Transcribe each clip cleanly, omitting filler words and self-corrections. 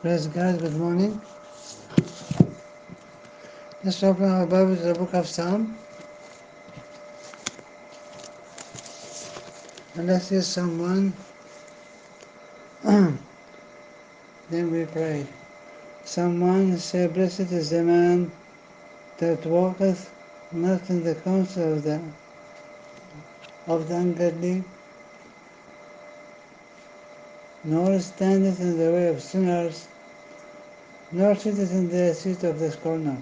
Praise God, good morning. Let's open our Bible to the book of Psalm. And let's use Psalm 1. Then we pray. Psalm 1 says, Blessed is the man that walketh not in the counsel of the ungodly, nor standeth in the way of sinners, nor sitteth in the seat of the scorner.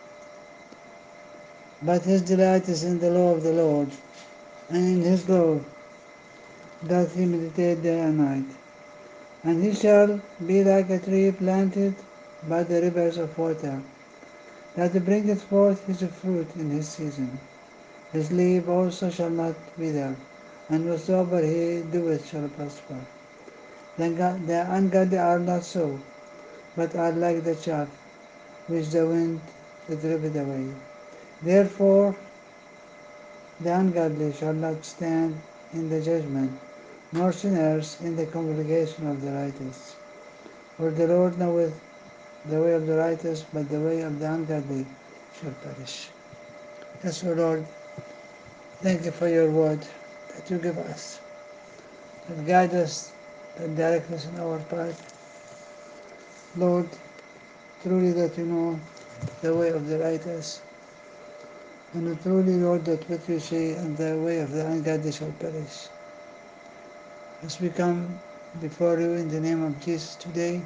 But his delight is in the law of the Lord, and in his law doth he meditate day and night. And he shall be like a tree planted by the rivers of water, that bringeth forth his fruit in his season. His leaf also shall not wither, and whatsoever he doeth shall prosper. The ungodly are not so, but are like the chaff which the wind driveth away. Therefore the ungodly shall not stand in the judgment, nor sinners in the congregation of the righteous. For the Lord knoweth the way of the righteous, but the way of the ungodly shall perish. Yes, O Lord, thank you for your word that you give us, that guide us, that direct us in our path. Lord, truly that you know the way of the righteous, and truly, Lord, that what you say and the way of the ungodly shall perish. As we come before you in the name of Jesus today,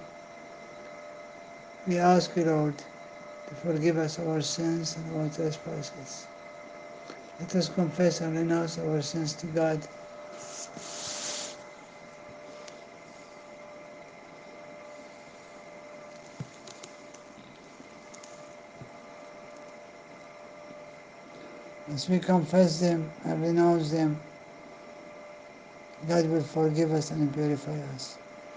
we ask you, Lord, to forgive us our sins and our trespasses. Let us confess and renounce our sins to God. As we confess them and renounce them, God will forgive us and purify us.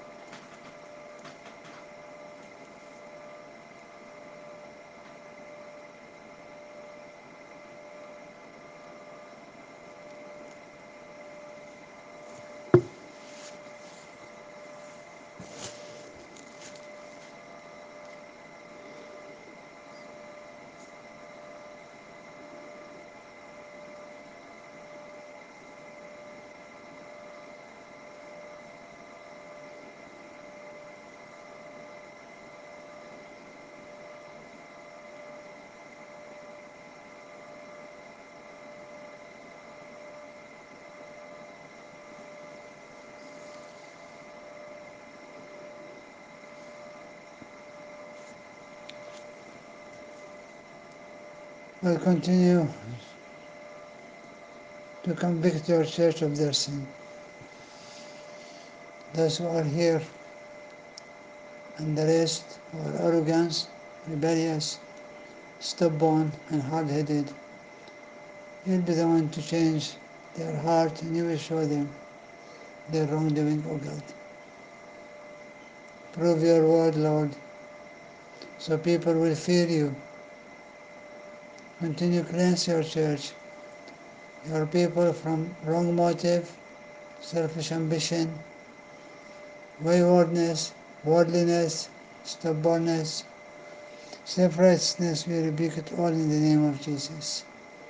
We'll continue to convict your church of their sin. Those who are here and the rest who are arrogant, rebellious, stubborn, and hard-headed, you'll be the one to change their heart, and you will show them their wrongdoing, O God. Prove your word, Lord, so people will fear you. Continue to cleanse your church, your people from wrong motive, selfish ambition, waywardness, worldliness, stubbornness, self-righteousness. We rebuke it all in the name of Jesus.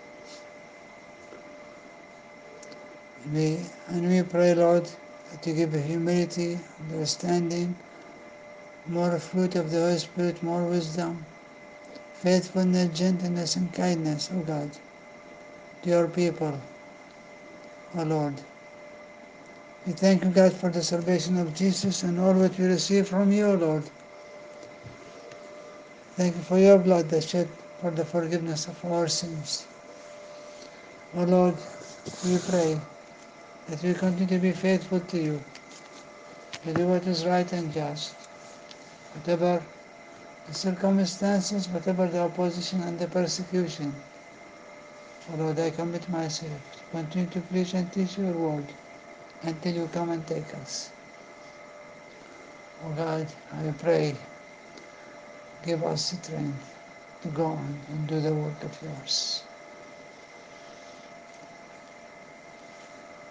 We pray, Lord, that you give humility, understanding, more fruit of the Holy Spirit, more wisdom, faithfulness, gentleness, and kindness, O God, to your people, O Lord. We thank you, God, for the salvation of Jesus and all what we receive from you, O Lord. Thank you for your blood that shed for the forgiveness of our sins. O Lord, we pray that we continue to be faithful to you, to do what is right and just, whatever the circumstances, whatever the opposition and the persecution. O Lord, I commit myself to continue to preach and teach your word until you come and take us. O God, I pray, give us strength to go on and do the work of yours.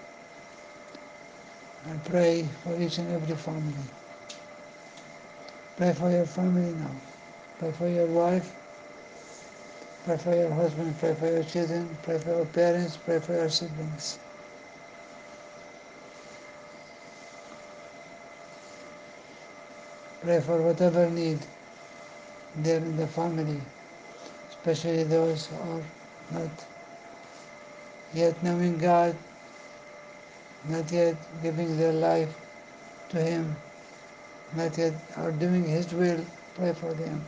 I pray for each and every family. Pray for your family now. Pray for your wife. Pray for your husband. Pray for your children. Pray for your parents. Pray for your siblings. Pray for whatever need there in the family, especially those who are not yet knowing God, not yet giving their life to Him, not yet are doing His will. Pray for them.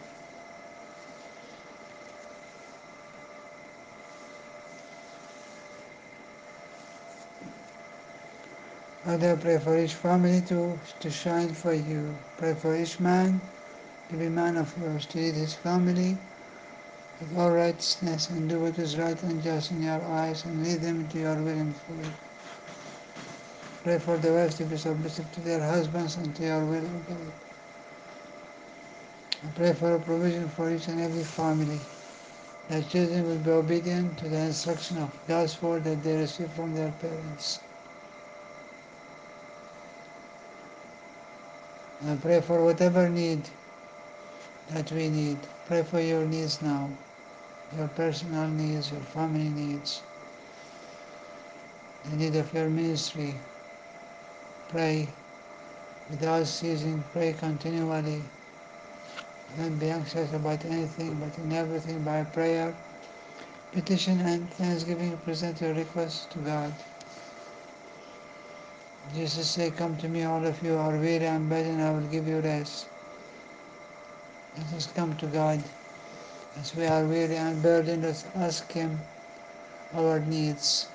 Father, pray for each family to shine for you. Pray for each man to be man of yours, to lead his family with all righteousness and do what is right and just in your eyes and lead them into your will and food. Pray for the wives to be submissive to their husbands and to your will, O God. I pray for a provision for each and every family. That children will be obedient to the instruction of God's word that they receive from their parents. I pray for whatever need that we need. Pray for your needs now, your personal needs, your family needs, the need of your ministry. Pray without ceasing, pray continually. Don't be anxious about anything, but in everything by prayer, petition and thanksgiving present your requests to God. Jesus said, come to me all of you who are weary and burdened, I will give you rest. Let us come to God. As we are weary and burdened, let's ask Him our needs.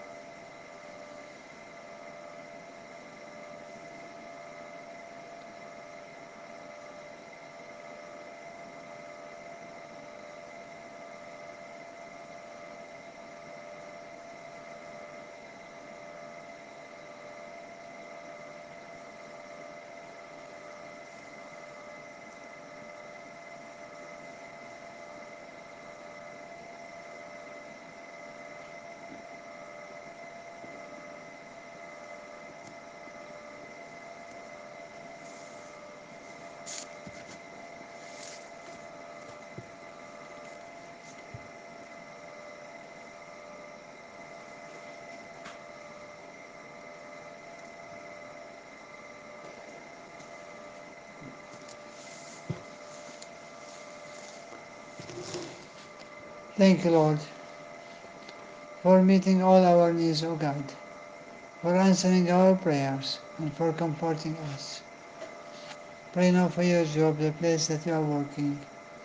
Thank you, Lord, for meeting all our needs, O God, for answering our prayers, and for comforting us. Pray now for your job, the place that you are working.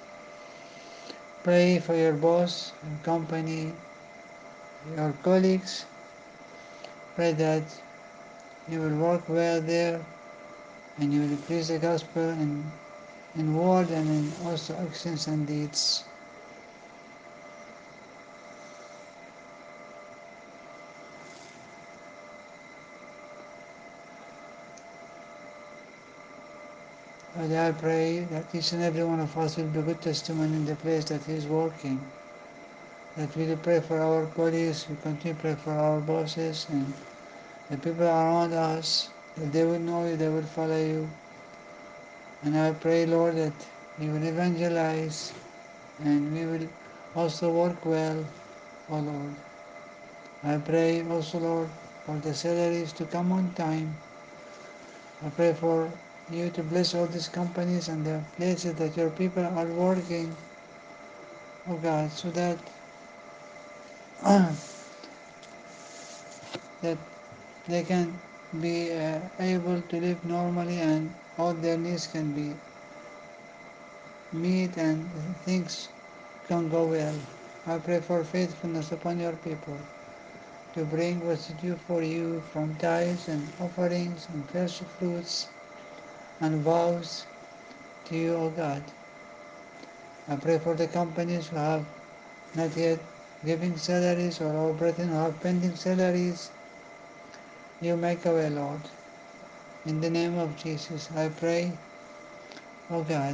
Pray for your boss, your company, your colleagues. Pray that you will work well there and you will preach the gospel in word and in also actions and deeds. Father, I pray that each and every one of us will be good testimony in the place that He is working. That we will pray for our colleagues, we continue to pray for our bosses and the people around us, that they will know you, they will follow you. And I pray, Lord, that we will evangelize and we will also work well, O Lord. I pray also, Lord, for the salaries to come on time. I pray for you to bless all these companies and the places that your people are working, oh God, so that that they can be able to live normally and all their needs can be met and things can go well. I pray for faithfulness upon your people to bring what's due for you from tithes and offerings and first fruits and vows to you, O God. I pray for the companies who have not yet giving salaries or our brethren who have pending salaries. You make a way, Lord. In the name of Jesus, I pray, O God,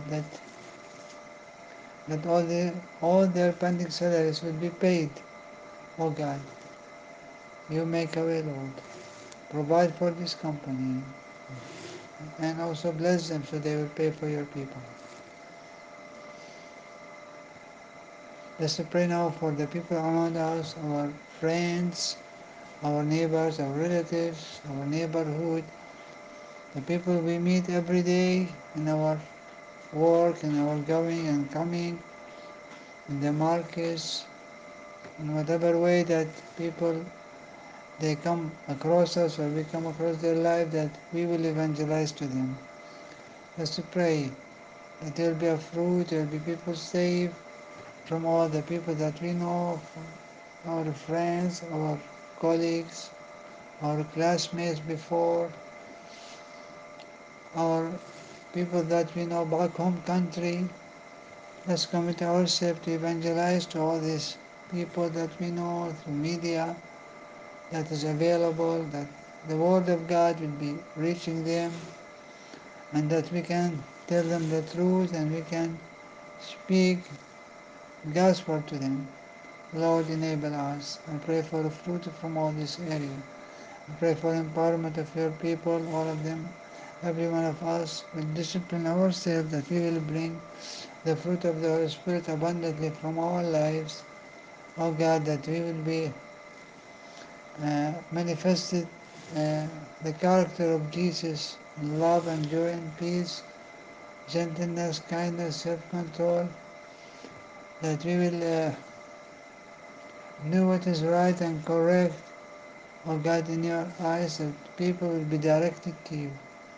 that all their pending salaries will be paid. O God, you make a way, Lord. Provide for this company. and also bless them so they will pray for your people. Let's pray now for the people around us, our friends, our neighbors, our relatives, our neighborhood, the people we meet every day in our work, in our going and coming, in the markets, in whatever way that people they come across us or we come across their life, that we will evangelize to them. Let's pray that there will be a fruit, there will be people saved from all the people that we know, from our friends, our colleagues, our classmates before, our people that we know back home country. Let's commit ourselves to evangelize to all these people that we know through media that is available, that the word of God will be reaching them, and that we can tell them the truth and we can speak gospel to them. Lord, enable us. I pray for the fruit from all this area. I pray for empowerment of your people, all of them, every one of us will discipline ourselves that we will bring the fruit of the Holy Spirit abundantly from our lives. Oh God, that we will be manifested the character of Jesus in love and joy and peace, gentleness, kindness, self-control, that we will do what is right and correct, oh God, in your eyes, that people will be directed to you.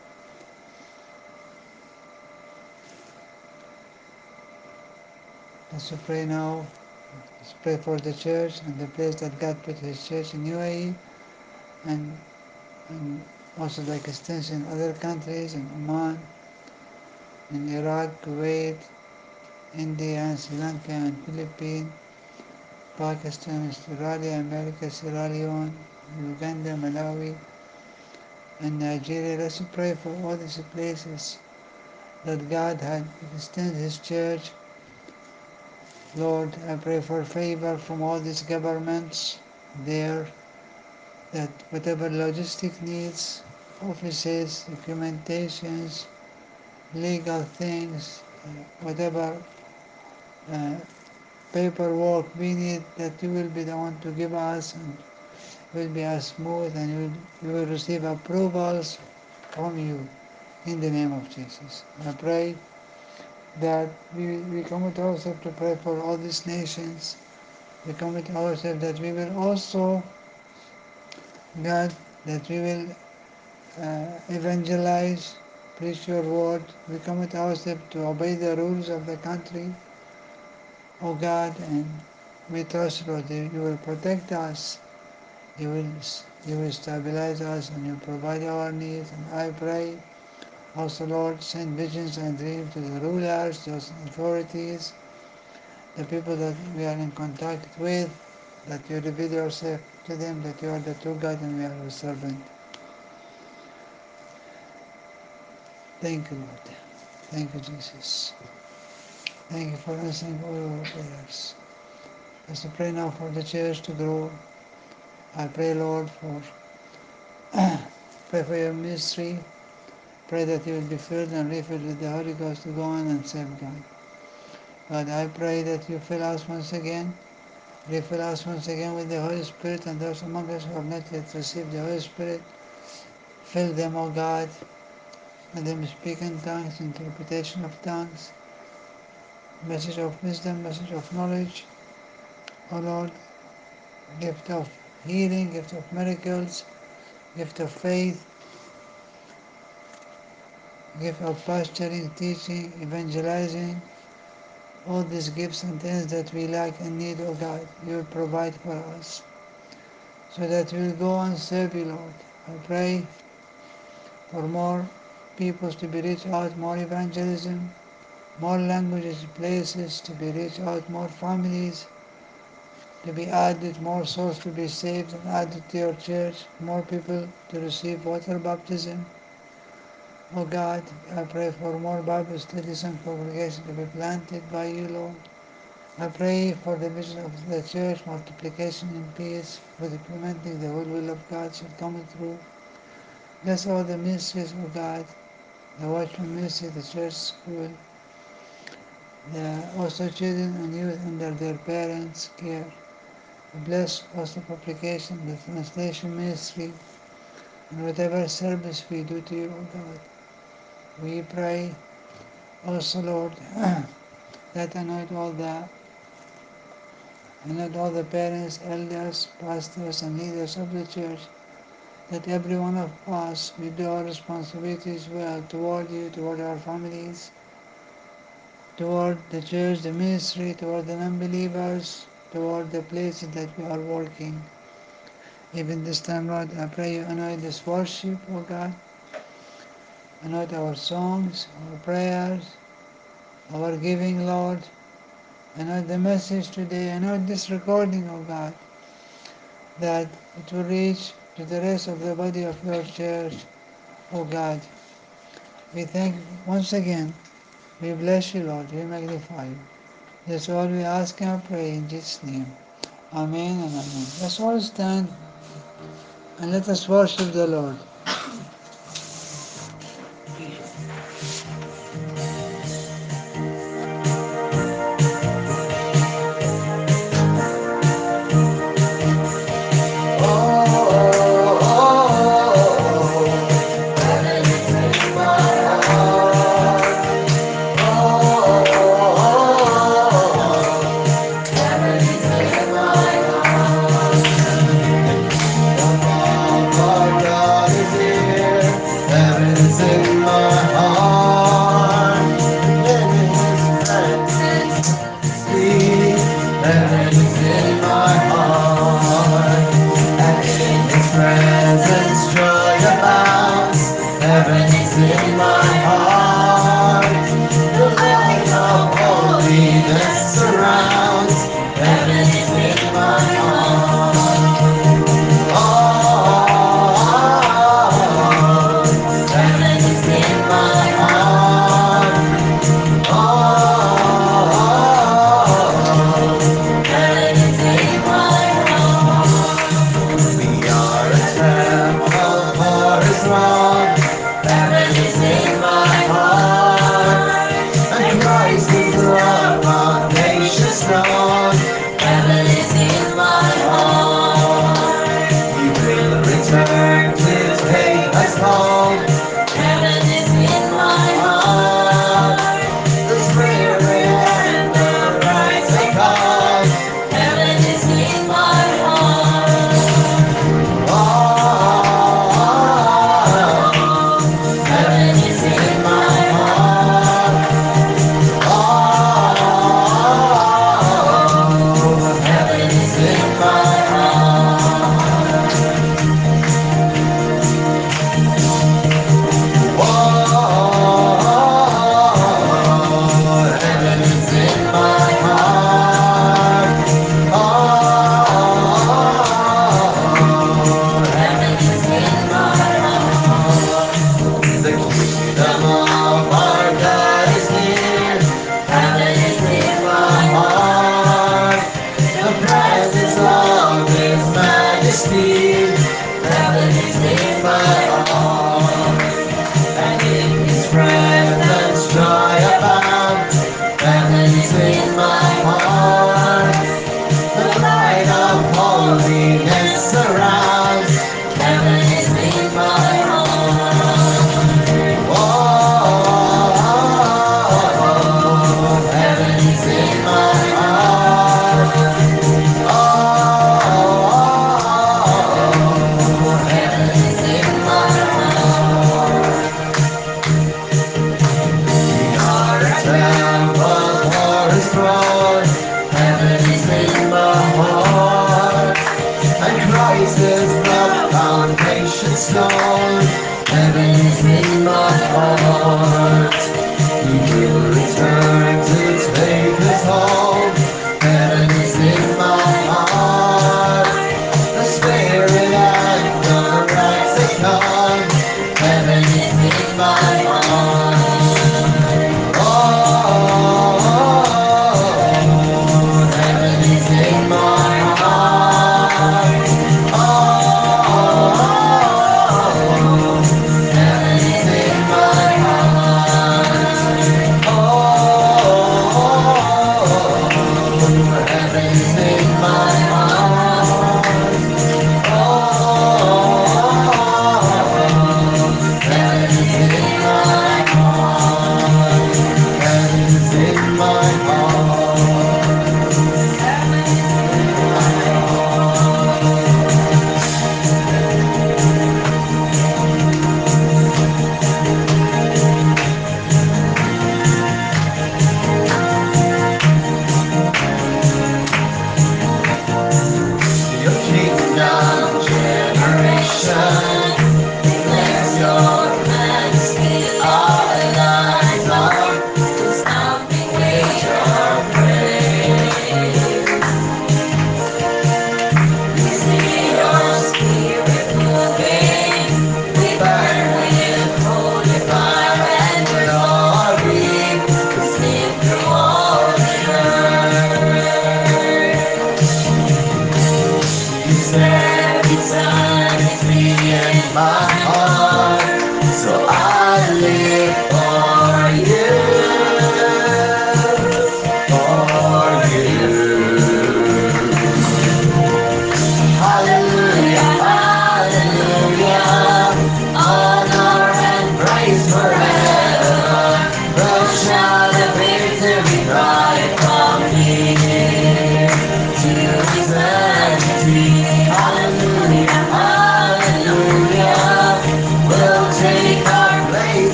Let's pray now. Let's pray for the church and the place that God put His church in UAE, and, and also like extension in other countries, in Oman, in Iraq, Kuwait, India, and Sri Lanka, and Philippines, Pakistan, Australia, America, Sierra Leone, Uganda, Malawi, and Nigeria. Let's pray for all these places that God had extended His church. Lord, I pray for favor from all these governments there, that whatever logistic needs, offices, documentations, legal things, whatever uh, paperwork we need, that you will be the one to give us, and will be as smooth, and we will receive approvals from you in the name of Jesus. I pray that we commit ourselves to pray for all these nations. We commit ourselves that we will also, God, that we will evangelize, preach your word. We commit ourselves to obey the rules of the country, O God, and we trust, Lord, that you will protect us, you will, you will stabilize us, and you provide our needs. And I pray also, Lord, send visions and dreams to the rulers, those authorities, the people that we are in contact with, that you reveal yourself to them, that you are the true God and we are your servant. Thank you, Lord. Thank you, Jesus. Thank you for answering all our prayers. As I pray now for the church to grow, I pray, Lord, for pray for your ministry. Pray that you will be filled and refilled with the Holy Ghost to go on and serve God. God, I pray that you fill us once again, refill us once again with the Holy Spirit, and those among us who have not yet received the Holy Spirit, fill them, O God. Let them speak in tongues, interpretation of tongues, message of wisdom, message of knowledge. O Lord, gift of healing, gift of miracles, gift of faith, gift of pastoring, teaching, evangelizing, all these gifts and things that we lack and need, O God, you will provide for us, so that we will go and serve you, Lord. I pray for more peoples to be reached out, more evangelism, more languages, places to be reached out, more families to be added, more souls to be saved and added to your church, more people to receive water baptism. Oh God, I pray for more Bible studies and congregations to be planted by you, Lord. I pray for the vision of the church, multiplication and peace, with implementing the whole will of God shall come through. Bless all the ministries, O God. the Watchman Ministry, the church school, the also children and youth under their parents' care. We bless also publication, the translation ministry, and whatever service we do to you, O God. We pray also, Lord, that anoint all the parents, elders, pastors, and leaders of the church, that every one of us will do our responsibilities well toward you, toward our families, toward the church, the ministry, toward the non-believers, toward the places that we are working. Even this time, Lord, I pray you anoint this worship, O God. Anoint our songs, our prayers, our giving, Lord. Anoint the message today. Anoint this recording, O God, that it will reach to the rest of the body of your church, O God. We thank you once again. We bless you, Lord. We magnify you. That's all we ask and pray in Jesus' name. Amen and amen. Let's all stand and let us worship the Lord. Heaven's in my heart.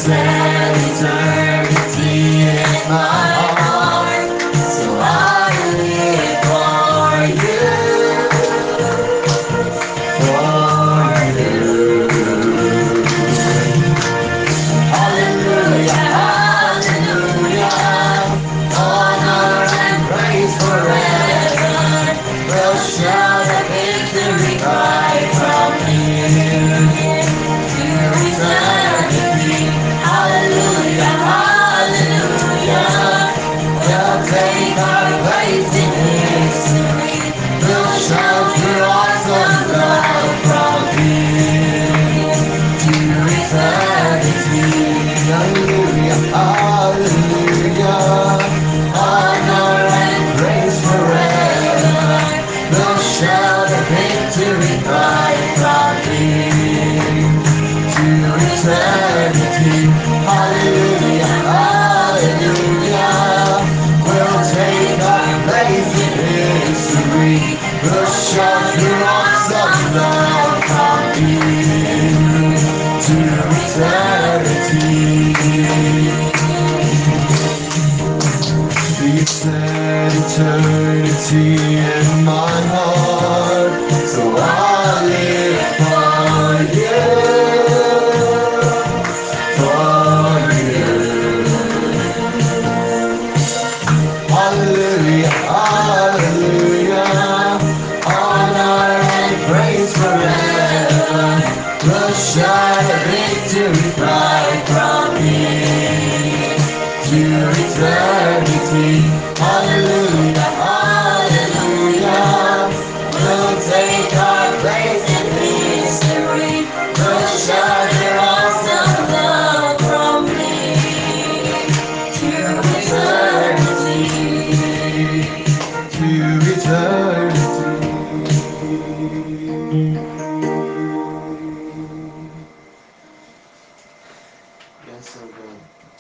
set eternity in my heart, so I live for you, for you. Hallelujah, hallelujah, honor and praise forever. We'll shout a victory cry from here to eternity. Hallelujah, hallelujah. We'll take our place in history. We'll shout your awesome love from here to eternity. Hallelujah, hallelujah. Honor and praise forever. We'll shout a victory cry from here to eternity. Hallelujah, hallelujah. We'll take our place in history. We'll shout your awesome love from here to eternity. You set eternity in my heart, so I'll live for you, for you. Hallelujah, hallelujah, honor and praise forever. We'll shout a victory cry from here to eternity. Hallelujah, hallelujah. We'll take our place in history. We'll shout your awesome love from here to eternity. To eternity. Yes, so good.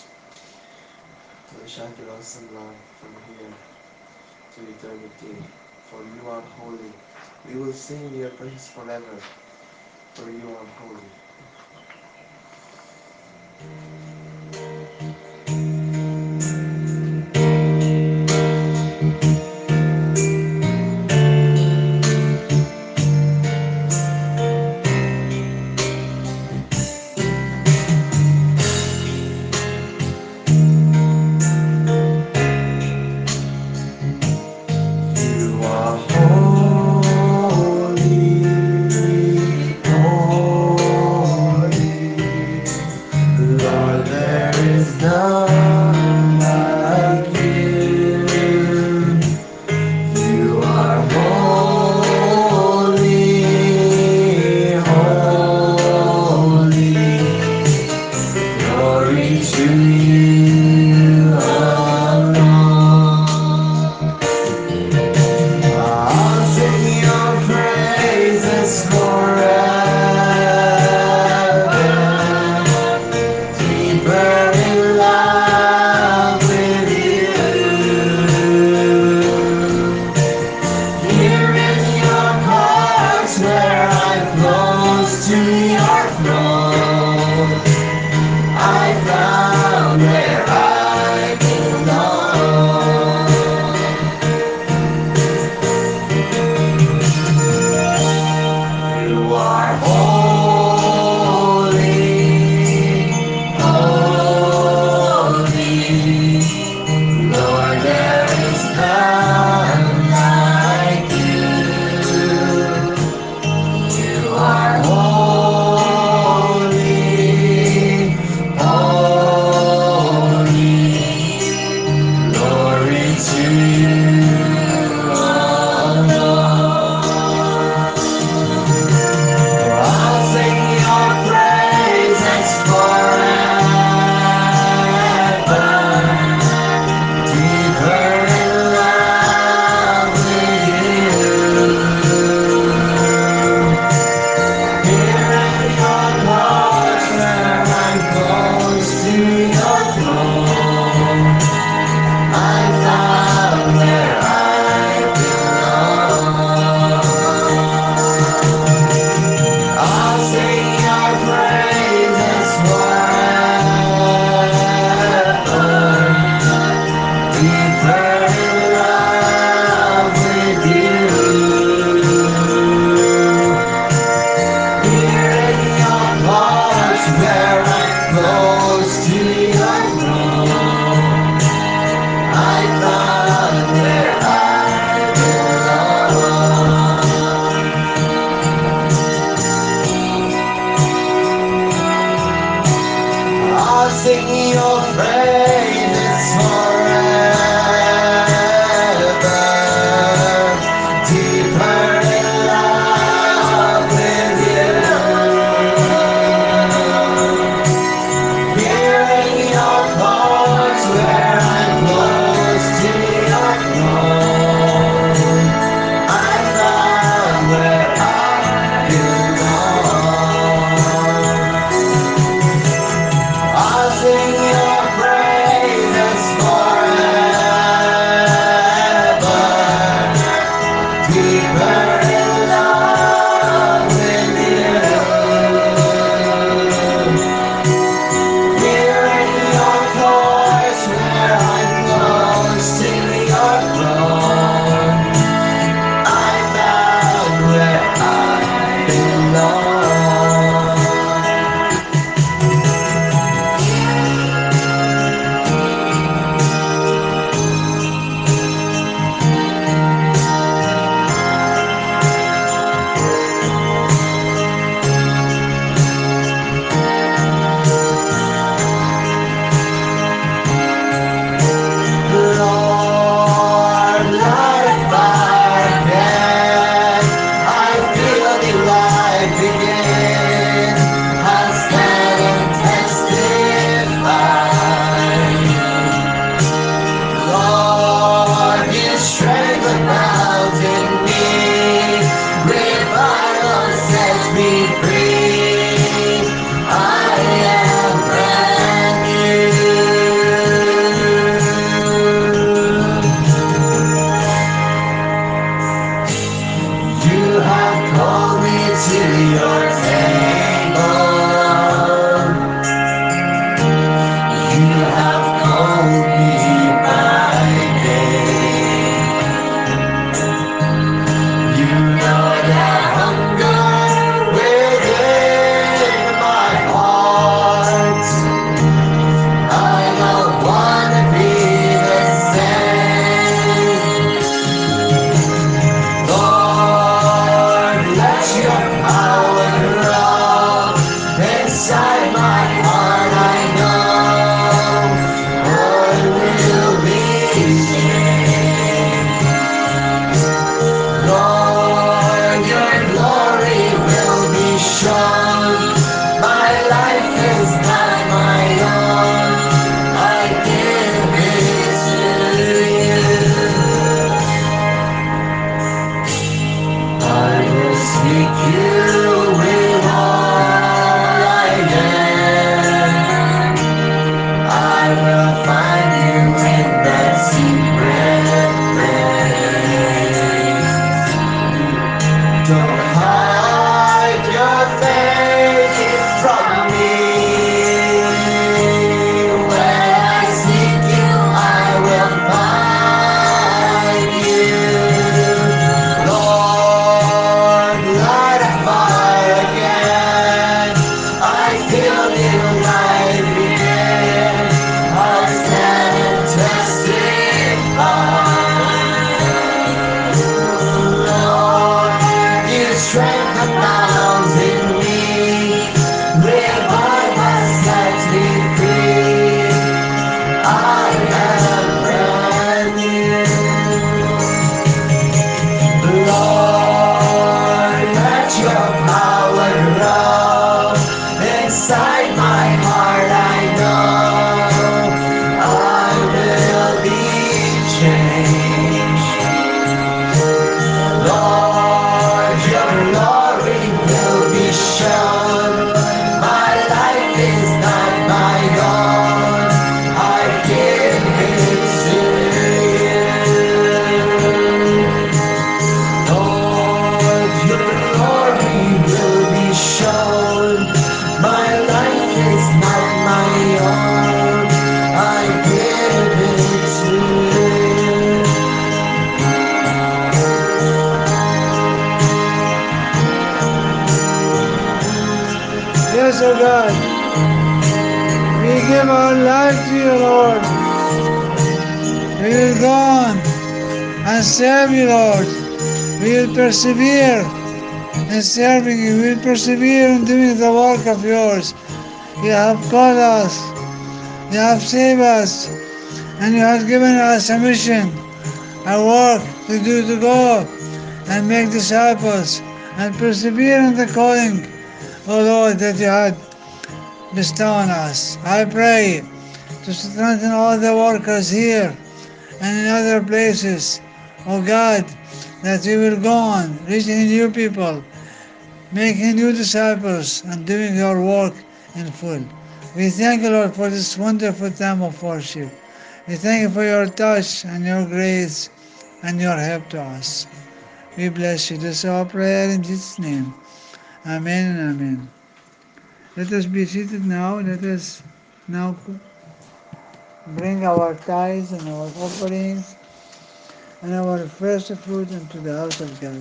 We'll shout your awesome love from here to eternity. For you are holy. We will sing your praise forever. For you are holy. You are holy, holy. Lord, there is none like you. You are holy, holy. Glory to you alone. I'll sing your praises forever. Deeper in love with you. Here in your heart where I'm close to your throne, I found close to your throne. I found where I belong. I'll sing your praises forever. Deeper in love with you. Hearing your voice where I'm close to your throne. I found where I belong. I'll sing your praise. give our life to you, Lord. We will go on and serve you, Lord. We will persevere in serving you. We will persevere in doing the work of yours. You have called us. You have saved us. And you have given us a mission, a work to do, to go and make disciples and persevere in the calling, O Lord, that you had bestowed on us. I pray to strengthen all the workers here and in other places, O God, that we will go on reaching new people, making new disciples, and doing your work in full. We thank you, Lord, for this wonderful time of worship. We thank you for your touch and your grace and your help to us. We bless you. This is our prayer in Jesus' name. Amen and amen. Let us be seated now. Let us now bring our tithes and our offerings and our first fruit into the house of God.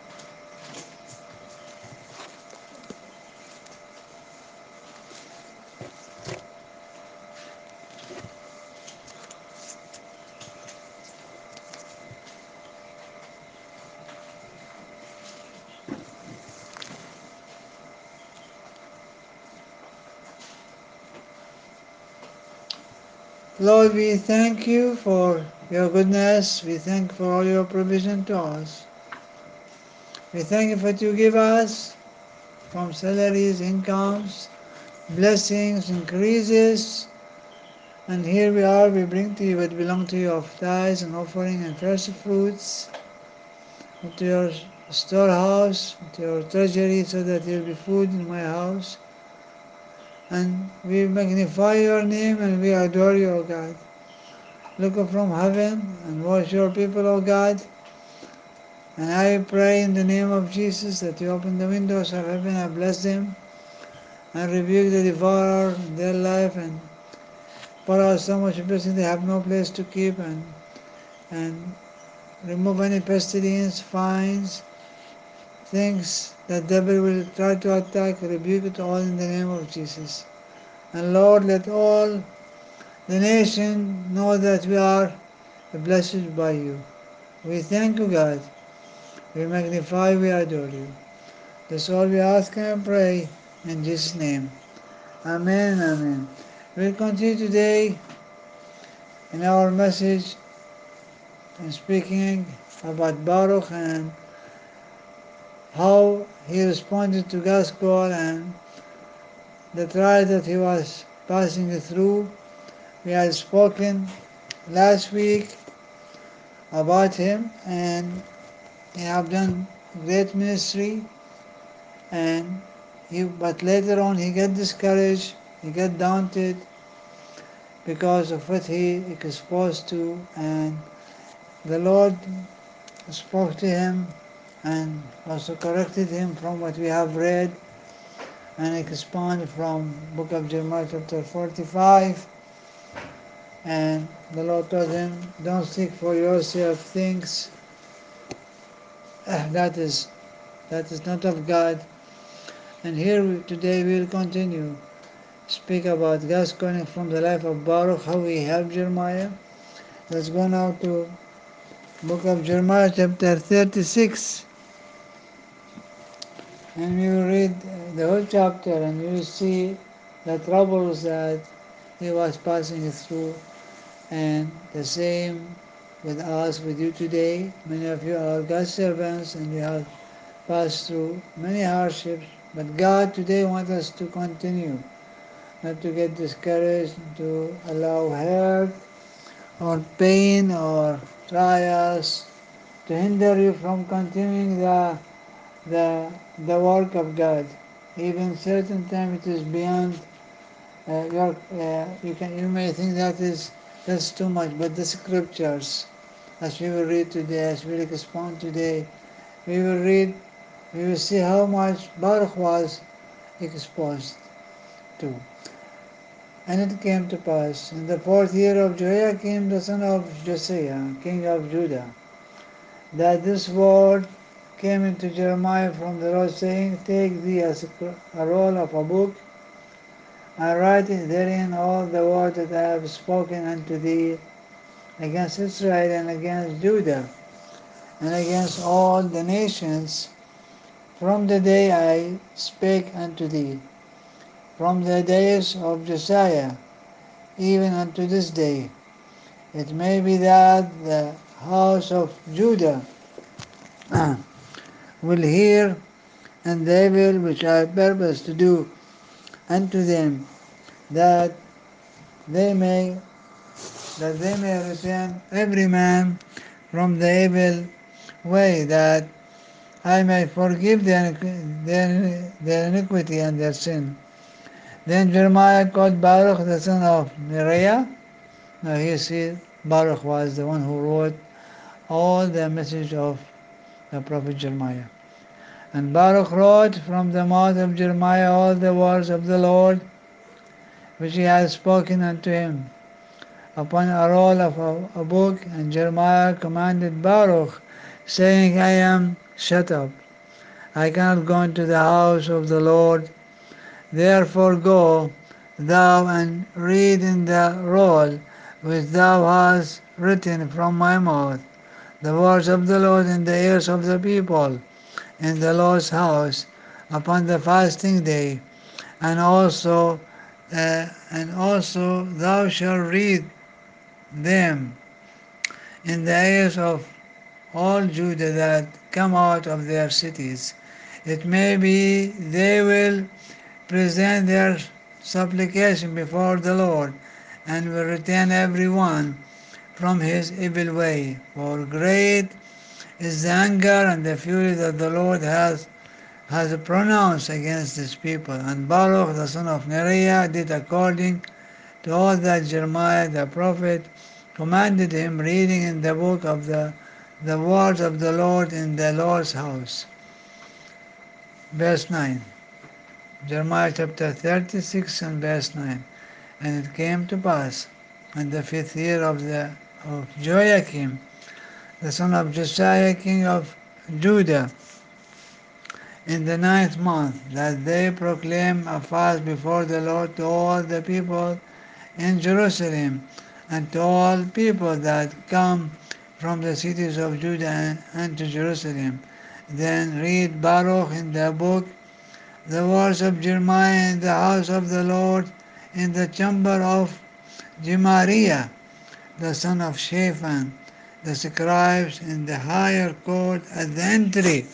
Lord, we thank you for your goodness. We thank you for all your provision to us. We thank you for what you give us from salaries, incomes, blessings, increases. And here we are, we bring to you what belong to you of tithes and offering and first fruits, to your storehouse, to your treasury, so that there will be food in my house. And we magnify your name and we adore you, O God. Look up from heaven and watch your people, O God. And I pray in the name of Jesus that you open the windows of heaven and bless them and rebuke the devourer in their life and pour out so much blessing they have no place to keep, and remove any pestilence, fines, things that devil will try to attack, rebuke it all in the name of Jesus. And Lord, let all the nation know that we are blessed by you. We thank you, God. We magnify, we adore you. That's all we ask and pray in Jesus' name. Amen, amen. We'll continue today in our message and speaking about Baruch and how he responded to God's call and the trial that he was passing through. We had spoken last week about him, and he have done great ministry, and but later on he got discouraged, he got daunted because of what he exposed to, and the Lord spoke to him and also corrected him from what we have read and expand from book of Jeremiah chapter 45. And the Lord told him, don't seek for yourself things that is not of God. And here today we will continue speak about God's calling from the life of Baruch, how he helped Jeremiah. Let's go now to book of Jeremiah chapter 36, and we will read the whole chapter, and you will see the troubles that he was passing through. And the same with us, with you today. Many of you are God's servants and you have passed through many hardships, but God today wants us to continue, not to get discouraged, to allow hurt or pain or trials to hinder you from continuing the, the work of God. Even certain time it is beyond you may think that's too much, but the scriptures, as we will read today, as we will expound today, we will read, we will see how much Baruch was exposed to. And it came to pass in the 4th year of Jehoiakim the son of Josiah, king of Judah, that this word came into Jeremiah from the Lord, saying, take thee a roll of a book I write therein all the words that I have spoken unto thee against Israel and against Judah and against all the nations from the day I spake unto thee, from the days of Josiah even unto this day. It may be that the house of Judah will hear, and they will which I purpose to do unto them, that they may return every man from the evil way, that I may forgive their iniquity and their sin. Then Jeremiah called Baruch the son of Neriah. Now you see, Baruch was the one who wrote all the message of the prophet Jeremiah. And Baruch wrote from the mouth of Jeremiah all the words of the Lord which he had spoken unto him upon a roll of a book. And Jeremiah commanded Baruch, saying, I am shut up. I cannot go into the house of the Lord. Therefore go thou and read in the roll which thou hast written from my mouth the words of the Lord in the ears of the people in the Lord's house upon the fasting day, and also thou shalt read them in the ears of all Judah that come out of their cities. It may be they will present their supplication before the Lord, and will return every one from his evil way. For great is the anger and the fury that the Lord has pronounced against his people. And Baruch the son of Neriah did according to all that Jeremiah the prophet commanded him, reading in the book of the words of the Lord in the Lord's house. Verse 9. Jeremiah chapter 36 and verse 9. And it came to pass in the 5th year of Joachim, the son of Josiah, king of Judah, in the 9th month, that they proclaim a fast before the Lord to all the people in Jerusalem, and to all people that come from the cities of Judah unto Jerusalem. Then read Baruch in the book the words of Jeremiah in the house of the Lord, in the chamber of Gemariah, the son of Shaphan, the scribes, in the higher court at the entry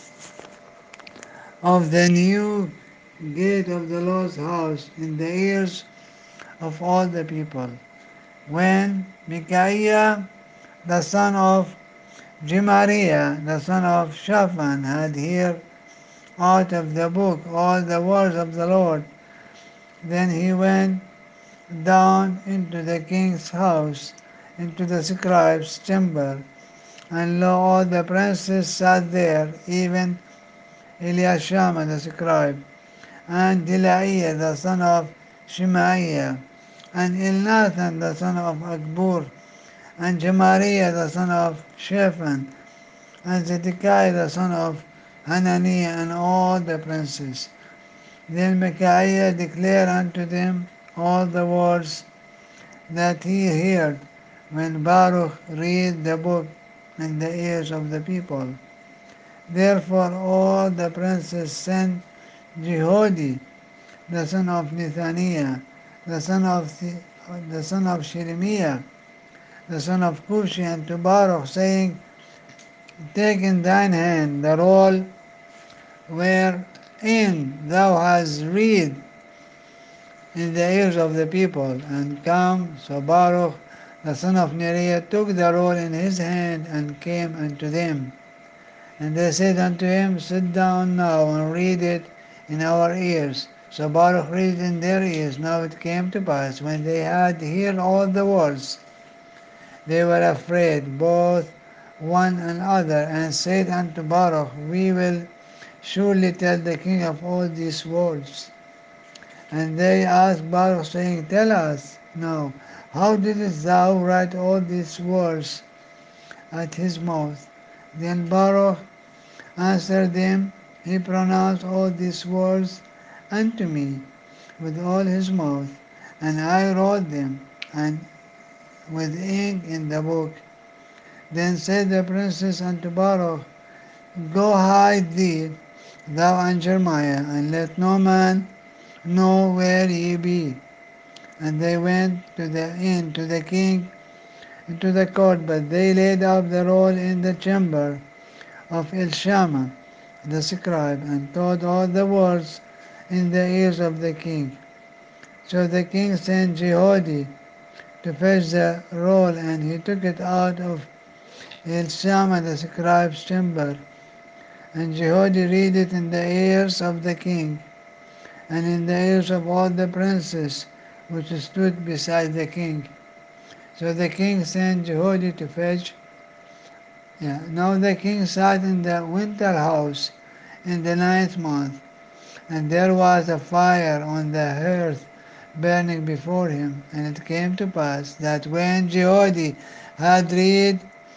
of the new gate of the Lord's house, in the ears of all the people. When Micaiah, the son of Gemariah, the son of Shaphan, had heard out of the book all the words of the Lord, then he went down into the king's house, into the scribe's chamber, and lo, all the princes sat there, even Eliashama the scribe, and Delaiah the son of Shemaiah, and Elnathan the son of Akbor, and Gemariah the son of Shaphan, and Zedekiah the son of Hananiah, and all the princes. Then Micaiah declared unto them all the words that he heard when Baruch read the book in the ears of the people. Therefore all the princes sent Jehudi, the son of Nethaniah, the son of Shelemiah, the son of Cushi, unto Baruch, saying, Take in thine hand the roll wherein thou hast read in the ears of the people, and come. So Baruch the son of Neriah took the roll in his hand, and came unto them. And they said unto him, Sit down now, and read it in our ears. So Baruch read in their ears. Now it came to pass, when they had heard all the words, they were afraid, both one and other, and said unto Baruch, We will surely tell the king of all these words. And they asked Baruch, saying, Tell us now, how didst thou write all these words at his mouth? Then Baruch answered them, He pronounced all these words unto me with all his mouth, and I wrote them, and with ink in the book. Then said the princess unto Baruch, Go hide thee, thou and Jeremiah, and let no man know where ye be. And they went to the inn to the king into the court, but they laid up the roll in the chamber of Elshama the scribe, and told all the words in the ears of the king. So the king sent Jehudi to fetch the roll, and he took it out of Elshama the scribe's chamber. And Jehudi read it in the ears of the king, and in the ears of all the princes which stood beside the king. So the king sent Jehudi to fetch. Now the king sat in the winter house in the ninth month, and there was a fire on the hearth burning before him. And it came to pass that when Jehudi had read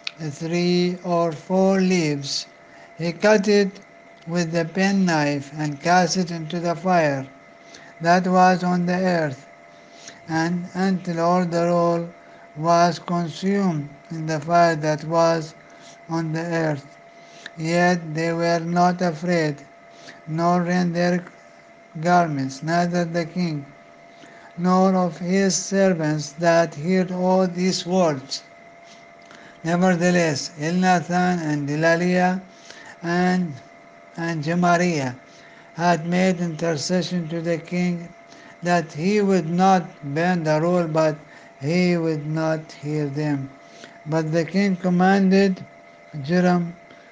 3 or 4 leaves, he cut it with the penknife and cast it into the fire that was on the earth, and until all the roll was consumed in the fire that was on the earth. Yet they were not afraid, nor rent their garments, neither the king, nor of his servants that heard all these words. Nevertheless, Elnathan and Delaliah and, and Gemariah had made intercession to the king that he would not bend the rule, but he would not hear them. But the king commanded Jeram,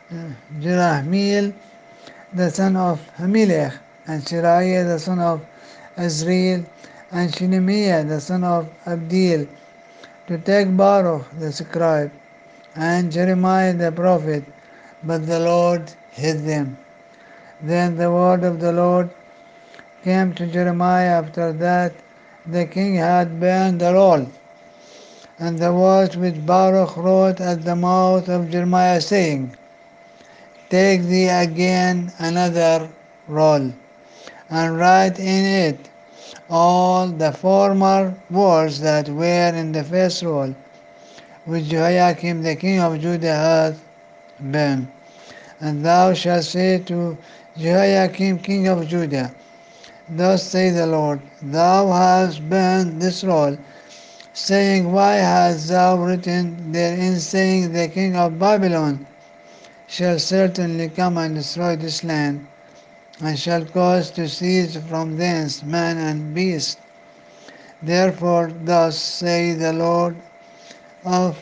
Jerahmeel the son of Hamelech, and Shiraiah the son of Azriel, and Shinemiah the son of Abdeel, to take Baruch the scribe, and Jeremiah the prophet, but the Lord hid them. Then the word of the Lord came to Jeremiah after that the king had burned the roll, and the words which Baruch wrote at the mouth of Jeremiah, saying, Take thee again another roll, and write in it all the former words that were in the first roll, which Jehoiakim the king of Judah hath burned. And thou shalt say to Jehoiakim king of Judah, Thus saith the Lord, Thou hast burned this roll, saying, Why hast thou written therein, saying, The king of Babylon shall certainly come and destroy this land, and shall cause to cease from thence man and beast. Therefore thus saith the Lord of,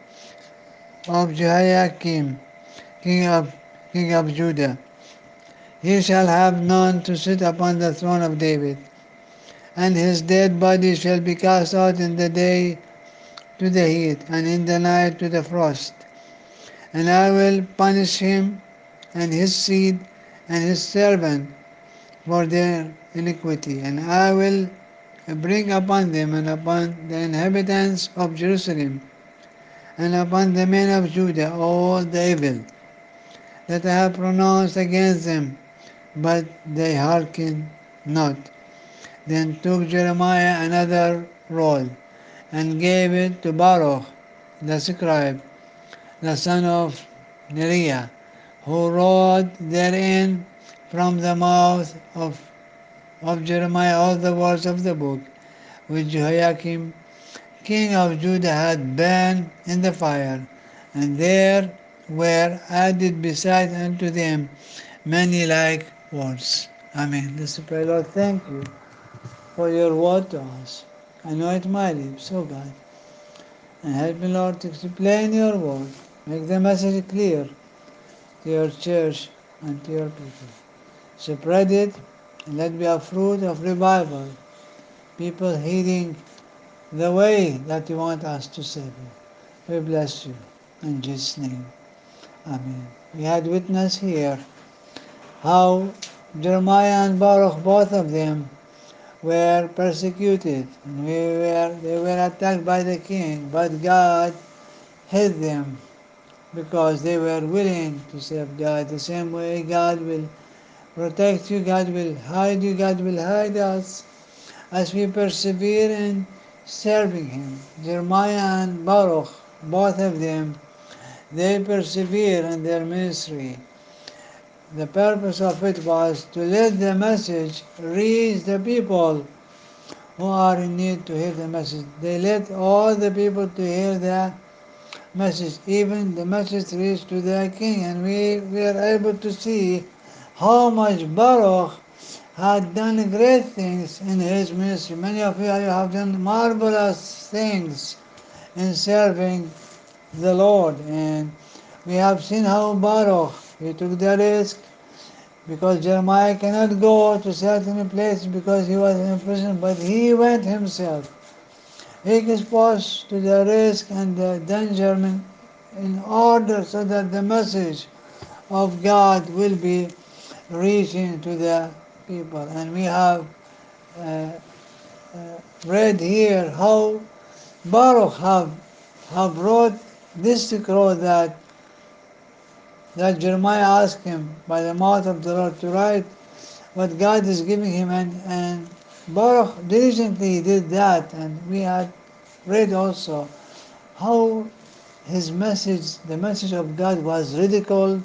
Jehoiakim, king of Judah, He shall have none to sit upon the throne of David, and his dead body shall be cast out in the day to the heat, and in the night to the frost. And I will punish him and his seed and his servant for their iniquity, and I will bring upon them and upon the inhabitants of Jerusalem and upon the men of Judah all the evil that I have pronounced against them, but they hearkened not. Then took Jeremiah another roll, and gave it to Baruch the scribe, the son of Neriah, who wrote therein from the mouth of Jeremiah all the words of the book, which Jehoiakim king of Judah had burned in the fire. And there were added beside unto them many like words. Amen. Let's pray. Lord, thank you for your word to us. Anoint my lips, O God, and help me, Lord, to explain your word. Make the message clear to your church and to your people. Spread it, and let be a fruit of revival. People heeding the way that you want us to serve you. We bless you. In Jesus' name. Amen. We had witness here how Jeremiah and Baruch, both of them, were persecuted. And they were attacked by the king, but God hid them because they were willing to serve God. The same way God will protect you, God will hide you, God will hide us as we persevere in serving Him. Jeremiah and Baruch, both of them, they persevere in their ministry. The purpose of it was to let the message reach the people who are in need to hear the message. They let all the people to hear the message, even the message reached to the king, and we are able to see how much Baruch had done great things in his ministry. Many of you have done marvelous things in serving the Lord, and we have seen how Baruch, he took the risk because Jeremiah cannot go to certain places because he was in prison, but he went himself. He exposed to the risk and the danger in order so that the message of God will be reaching to the people. And we have uh, read here how Baruch have wrote this scroll that Jeremiah asked him by the mouth of the Lord to write what God is giving him, and Baruch diligently did that, and we had read also how his message, the message of God, was ridiculed,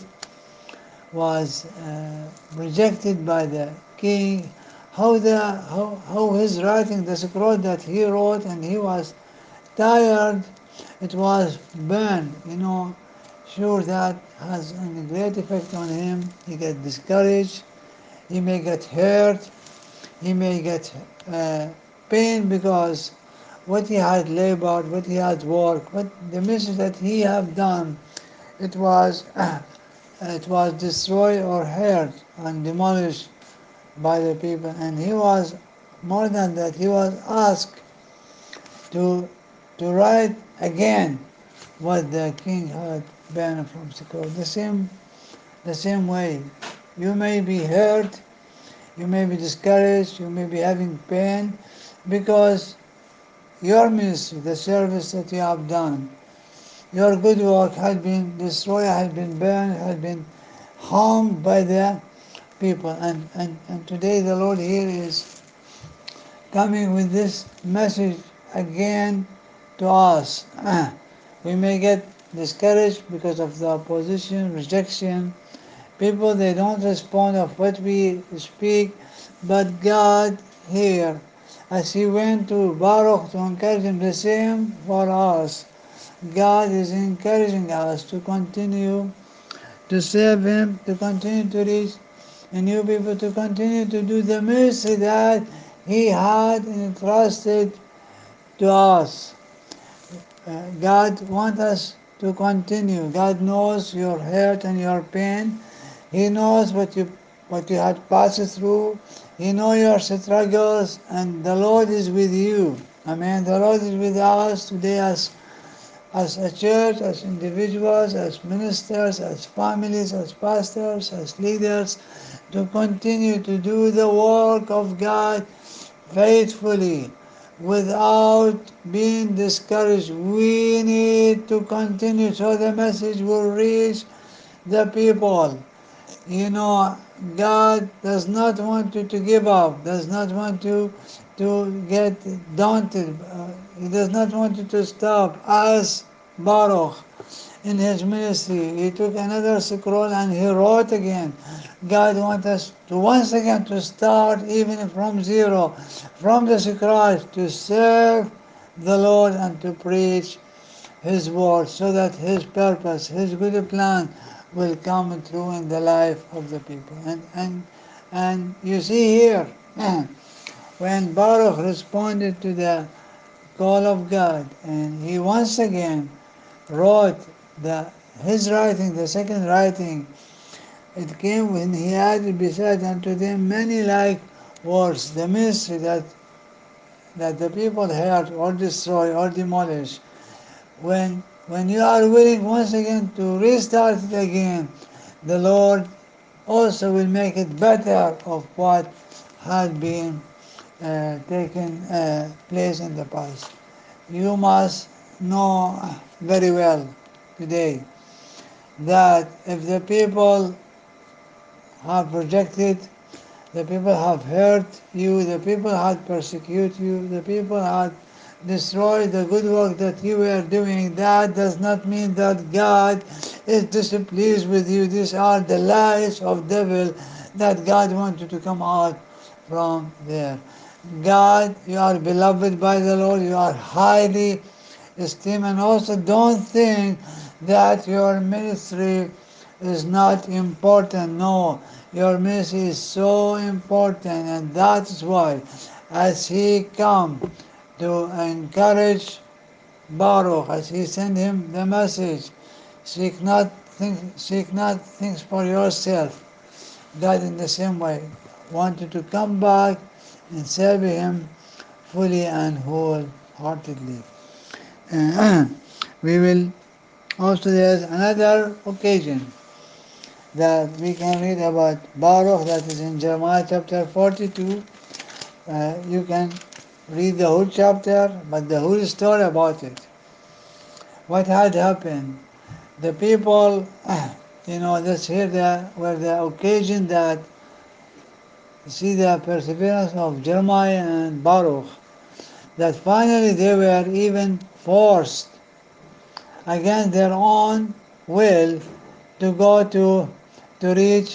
was rejected by the king, how his writing, the scroll that he wrote, and he was tired, it was burned. Sure, that has a great effect on him. He get discouraged, he may get hurt, he may get uh, pain because what he had labored, what he had worked, what the message that he have done, it was it was destroyed or hurt and demolished by the people. And he was, more than that, he was asked to write again what the king had banned from Sikor. The same way, you may be hurt, you may be discouraged, you may be having pain because your ministry, the service that you have done, your good work had been destroyed, had been burned, had been harmed by the people. And today the Lord here is coming with this message again to us. We may get discouraged because of the opposition, rejection. People, they don't respond of what we speak, but God here, as He went to Baruch to encourage him, the same for us. God is encouraging us to continue to serve Him, to continue to reach new people, to continue to do the mercy that He had entrusted to us. God wants us to continue. God knows your hurt and your pain. He knows what you had passed through. He knows your struggles, and the Lord is with you. Amen. The Lord is with us today as a church, as individuals, as ministers, as families, as pastors, as leaders, to continue to do the work of God faithfully without being discouraged. We need to continue so the message will reach the people. God does not want you to give up, does not want you to get daunted. He does not want you to stop. As Baruch in his ministry, he took another scroll and he wrote again. God wants us to once again to start even from zero, from the scratch, to serve the Lord and to preach His word so that His purpose, His good plan will come true in the life of the people. And you see here, when Baruch responded to the call of God, and he once again wrote the his writing, the second writing, it came when he added beside unto them many like words, the ministry that the people heard or destroy or demolish. When you are willing once again to restart it again, the Lord also will make it better of what had been taken place in the past. You must know very well today that if the people have rejected The people have hurt you, the people had persecuted you, the people had destroyed the good work that you were doing. That does not mean that God is displeased with you. These are the lies of devil that God wants you to come out from there. God, you are beloved by the Lord, you are highly esteemed, and also don't think that your ministry is not important. No, your ministry is so important, and that's why as he come to encourage Baruch, as he sent him the message, seek not things for yourself. God in the same way wanted to come back and serve him fully and wholeheartedly. We will also, there's another occasion that we can read about Baruch, that is in Jeremiah chapter 42. You can read the whole chapter, but the whole story about it. What had happened? The people, let's hear where the occasion that see the perseverance of Jeremiah and Baruch, that finally they were even forced against their own will to go to reach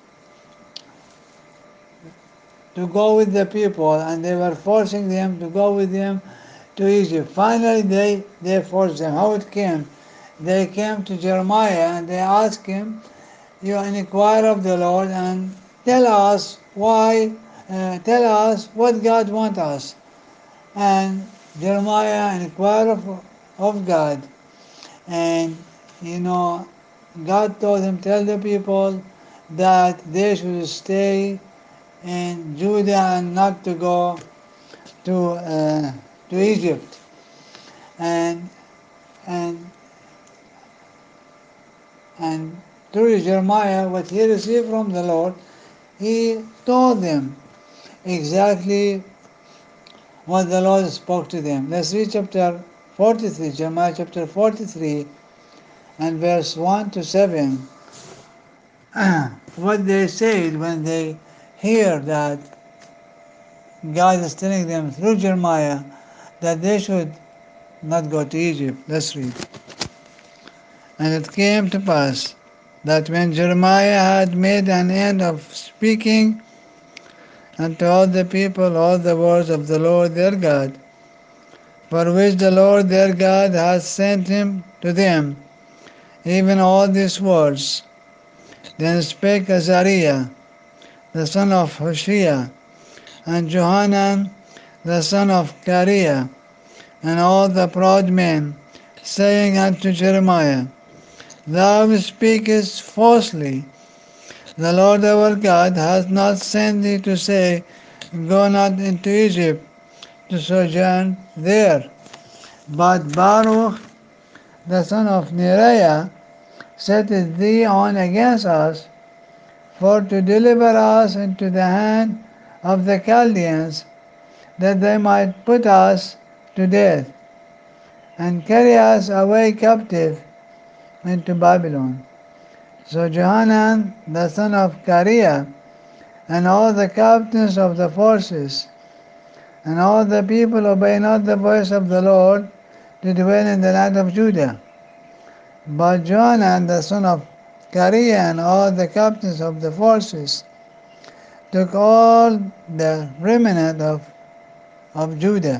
to go with the people, and they were forcing them to go with them to Egypt. Finally, they forced them. How it came? They came to Jeremiah and they asked him, "You inquire of the Lord and tell us why, tell us what God wants us." And Jeremiah inquired of God, and you know, God told him, "Tell the people that they should stay in Judah and not to go to uh, to Egypt." And and and through Jeremiah, what he received from the Lord, he told them exactly what the Lord spoke to them. Let's read chapter 43, Jeremiah chapter 43, and verse 1 to 7. What they said when they hear that God is telling them through Jeremiah that they should not go to Egypt. Let's read. And it came to pass that when Jeremiah had made an end of speaking unto all the people all the words of the Lord their God, for which the Lord their God hath sent him to them, even all these words, then spake Azariah, the son of Hoshea, and Johanan, the son of Kareah, and all the proud men, saying unto Jeremiah, Thou speakest falsely. The Lord our God hath not sent thee to say, Go not into Egypt to sojourn there. But Baruch the son of Neriah setteth thee on against us, for to deliver us into the hand of the Chaldeans, that they might put us to death, and carry us away captive into Babylon. So Johanan the son of Kareah, and all the captains of the forces, and all the people obey not the voice of the Lord, to dwell in the land of Judah. But Johanan the son of Kareah and all the captains of the forces took all the remnant of Judah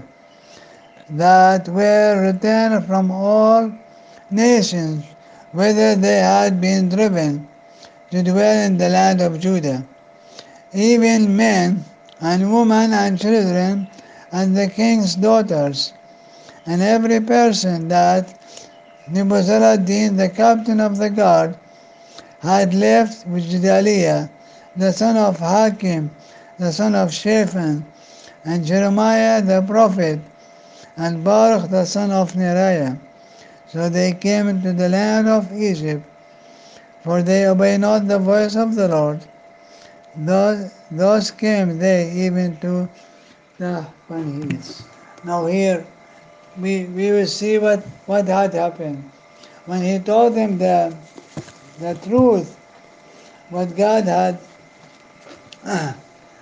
that were returned from all nations whither they had been driven, to dwell in the land of Judah, even men and women and children and the king's daughters, and every person that Nebuzaradan the captain of the guard had left with Gedaliah the son of Hakim, the son of Shaphan, and Jeremiah the prophet, and Baruch the son of Neriah. So they came into the land of Egypt, for they obeyed not the voice of the Lord. Thus came they even to the Phanes. Now here we will see what had happened. When he told them the truth, what God had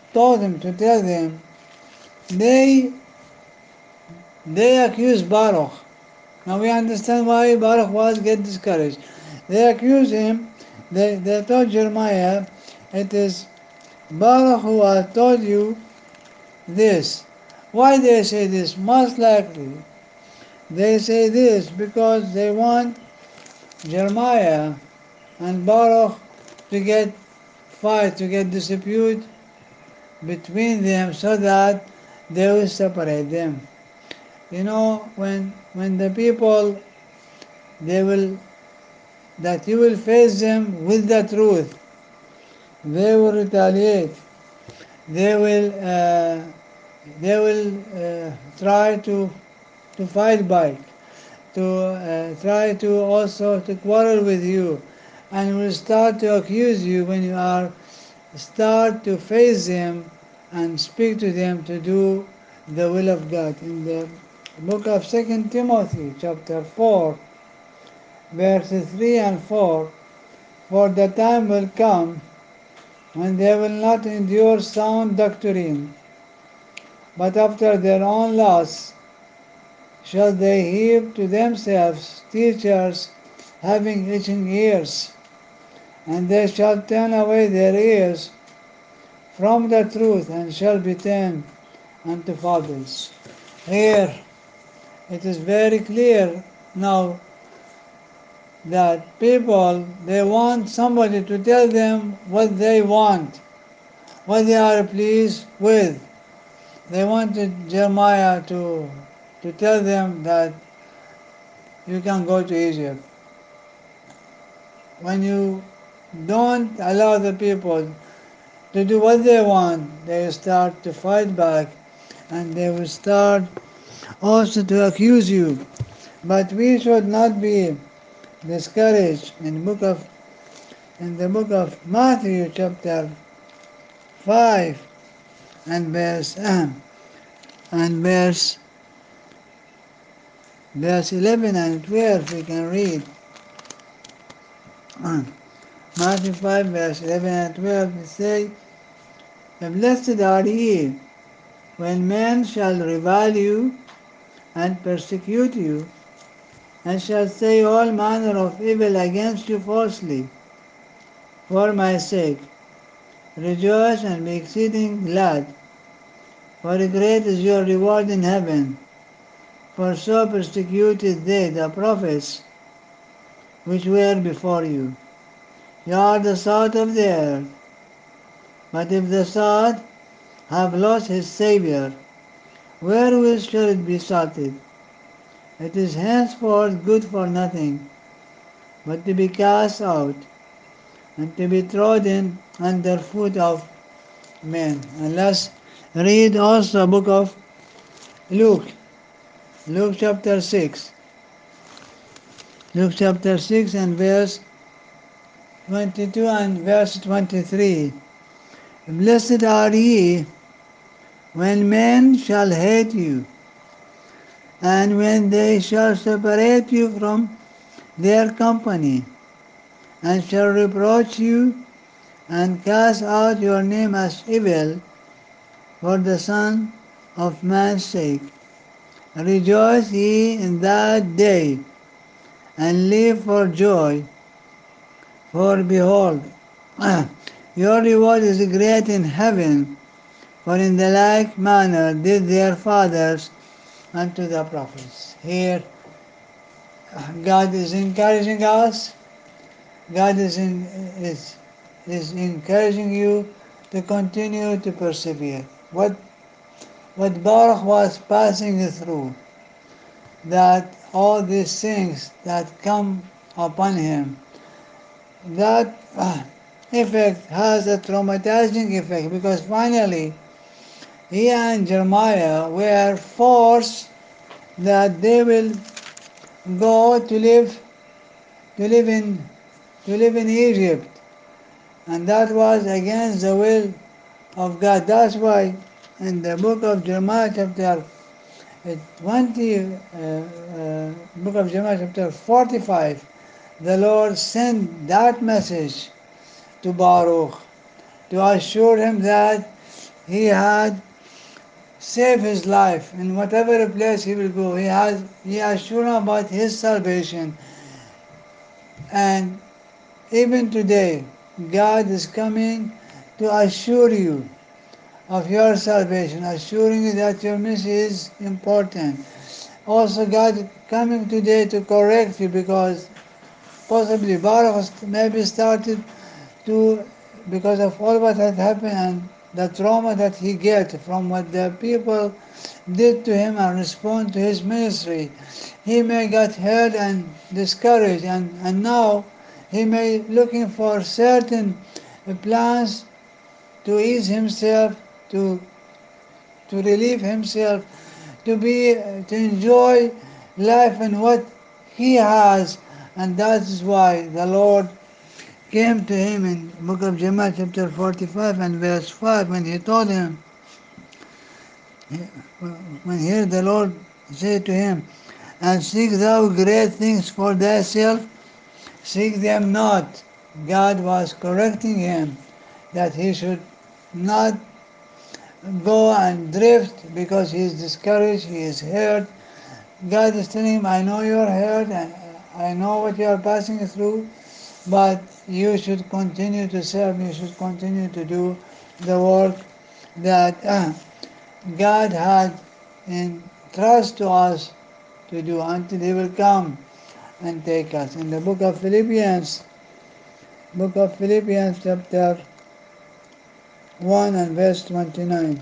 told him to tell them, they they accused Baruch. Now we understand why Baruch was get discouraged. They accused him. They told Jeremiah, it is Baruch who has told you this. Why they say this? Most likely they say this because they want Jeremiah and Baruch to get fight, to get dispute between them so that they will separate them. You know, when the people they will that you will face them with the truth, they will retaliate. They will they will try to fight back, to try to also to quarrel with you, and will start to accuse you when you are start to face them and speak to them to do the will of God. In the book of Second Timothy, chapter 4, verses 3 and 4, for the time will come when they will not endure sound doctrine, but after their own lusts shall they heap to themselves teachers having itching ears, and they shall turn away their ears from the truth and shall be turned unto fables. Here it is very clear now that people they want somebody to tell them what they want, what they are pleased with. They wanted Jeremiah to tell them that you can go to Egypt. When you don't allow the people to do what they want, they start to fight back and they will start also to accuse you. But we should not be discouraged. In the book of Matthew chapter 5 and and verse 11 and 12 we can read. Matthew 5 verse 11 and 12 we say, blessed are ye when men shall revile you and persecute you, and shall say all manner of evil against you falsely, for my sake. Rejoice and be exceeding glad, for great is your reward in heaven. For so persecuted they the prophets which were before you. You are the salt of the earth. But if the salt have lost his savour, wherewith shall it be salted? It is henceforth good for nothing, but to be cast out, and to be trodden under foot of men. And let's read also the book of Luke, Luke chapter 6. Luke chapter 6 and verse 22 and verse 23. Blessed are ye when men shall hate you, and when they shall separate you from their company, and shall reproach you, and cast out your name as evil for the Son of Man's sake. Rejoice ye in that day, and live for joy, for behold, your reward is great in heaven, for in the like manner did their fathers unto the prophets. Here, God is encouraging us. God is encouraging you to continue to persevere. What Baruch was passing through, that all these things that come upon him, that effect has a traumatizing effect, because finally he and Jeremiah were forced that they will go to live to live in Egypt, and that was against the will of God. That's why in the book of Jeremiah chapter 20, book of Jeremiah chapter 45, the Lord sent that message to Baruch to assure him that he had saved his life in whatever place he will go. He has sure about his salvation. And even today, God is coming to assure you of your salvation, assuring you that your mission is important. Also, God coming today to correct you because possibly Baruch maybe started to, because of all what had happened and the trauma that he get from what the people did to him and respond to his ministry. He may get hurt and discouraged, and now he may looking for certain plans to ease himself, to relieve himself, to be to enjoy life and what he has, and that is why the Lord came to him in book of Jeremiah chapter 45 and verse 5 when he told him, when here the Lord said to him, and seek thou great things for thyself, seek them not. God was correcting him that he should not go and drift because he is discouraged, he is hurt. God is telling him, I know you're hurt and I know what you are passing through, but you should continue to serve, you should continue to do the work that God had in trust to us to do until he will come and take us. In the book of Philippians chapter 1 and verse 29.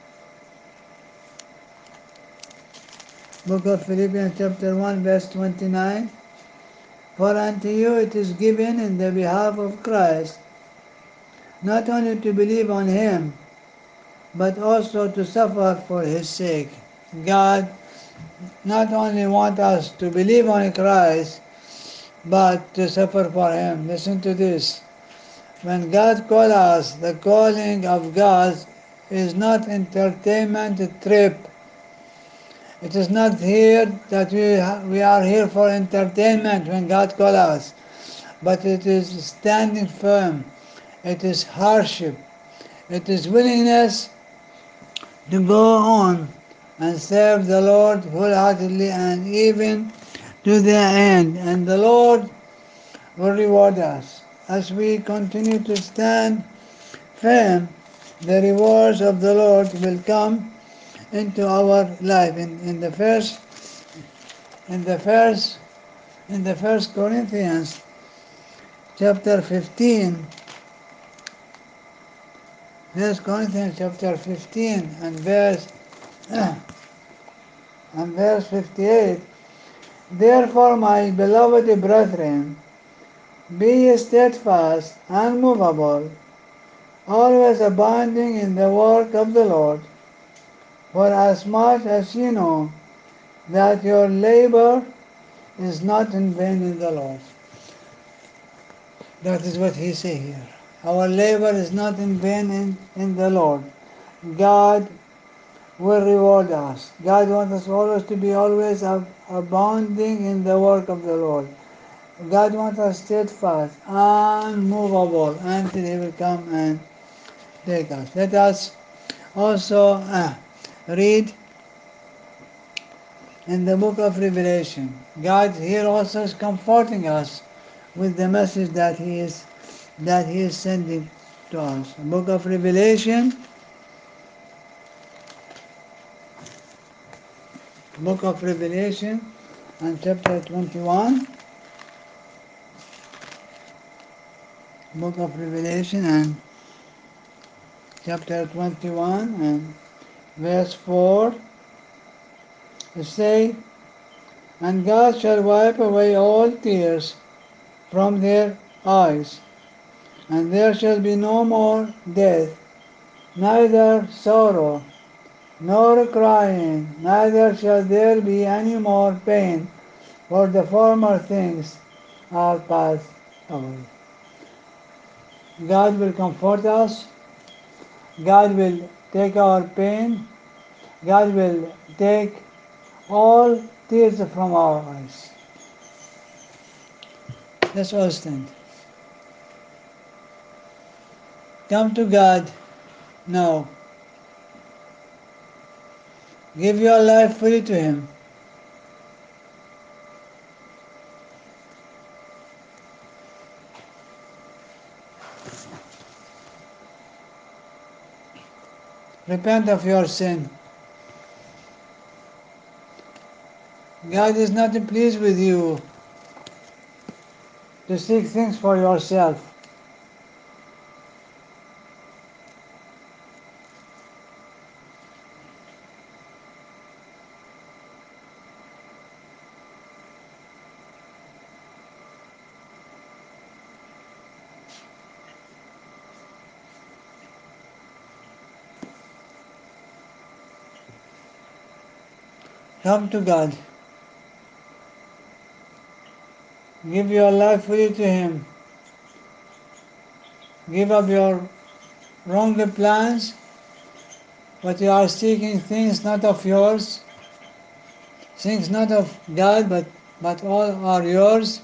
Book of Philippians chapter 1 verse 29. For unto you it is given in the behalf of Christ, not only to believe on him, but also to suffer for his sake. God not only wants us to believe on Christ, but to suffer for him. Listen to this. When God calls us, the calling of God is not entertainment trip. It is not here that we are here for entertainment when God calls us, but it is standing firm. It is hardship. It is willingness to go on and serve the Lord wholeheartedly and even to the end. And the Lord will reward us. As we continue to stand firm, the rewards of the Lord will come into our life. In the first in the first Corinthians chapter 15, First Corinthians chapter 15 and verse 58. Therefore, my beloved brethren, be ye steadfast, unmovable, always abounding in the work of the Lord, for as much as ye know that your labor is not in vain in the Lord. That is what he says here. Our labor is not in vain in the Lord. God will reward us. God wants us always to be always abounding in the work of the Lord. God wants us steadfast, unmovable, until he will come and take us. Let us also read in the book of Revelation. God here also is comforting us with the message that he is sending to us. Book of Revelation, and chapter 21. Book of Revelation and chapter 21 and verse 4. It say, and God shall wipe away all tears from their eyes, and there shall be no more death, neither sorrow, nor crying, neither shall there be any more pain, for the former things are passed away. God will comfort us. God will take our pain. God will take all tears from our eyes. Let's all stand. Come to God now. Give your life fully to Him. Repent of your sin. God is not pleased with you to seek things for yourself. Come to God. Give your life fully to Him. Give up your wrongly plans, but you are seeking things not of yours, things not of God, but all are yours.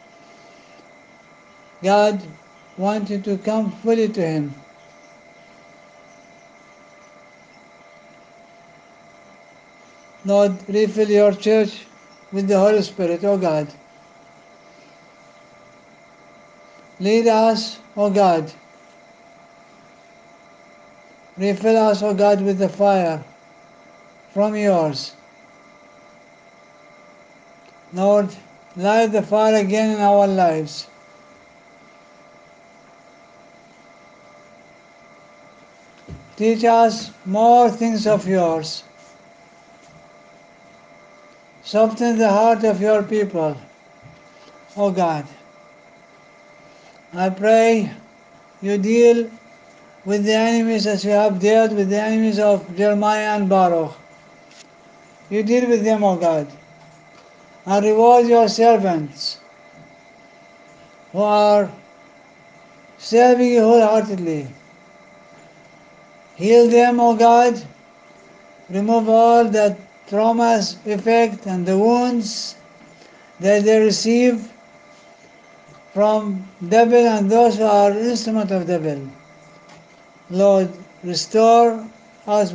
God wants you to come fully to Him. Lord, refill your church with the Holy Spirit, O God. Lead us, O God. Refill us, O God, with the fire from yours. Lord, light the fire again in our lives. Teach us more things of yours. Soften the heart of your people, O God. I pray you deal with the enemies as you have dealt with the enemies of Jeremiah and Baruch. You deal with them, O God, and reward your servants who are serving you wholeheartedly. Heal them, O God. Remove all the traumas effect and the wounds that they receive from devil and those who are instrument of devil. Lord, restore us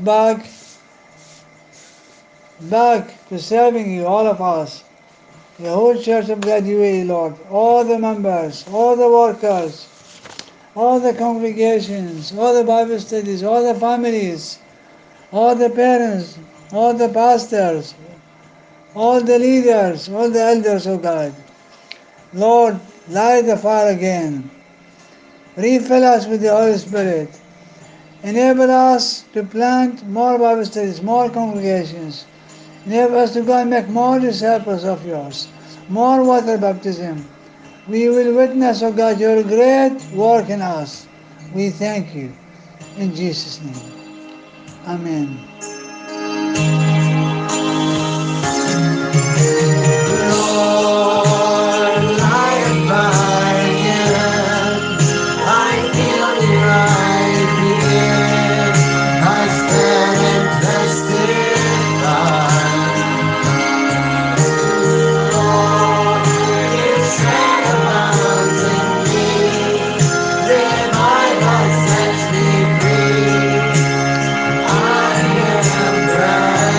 back to serving you, all of us. The whole Church of God UAE, Lord, all the members, all the workers, all the congregations, all the Bible studies, all the families, all the parents, all the pastors, all the leaders, all the elders, oh God. Lord, light the fire again. Refill us with the Holy Spirit. Enable us to plant more Bible studies, more congregations. Enable us to go and make more disciples of yours, more water baptism. We will witness, O God, your great work in us. We thank you. In Jesus' name. Amen. Lord, light a fire again. I feel it right here. I stand and testify. Lord, you set a mountain me. Revival sets me free. I am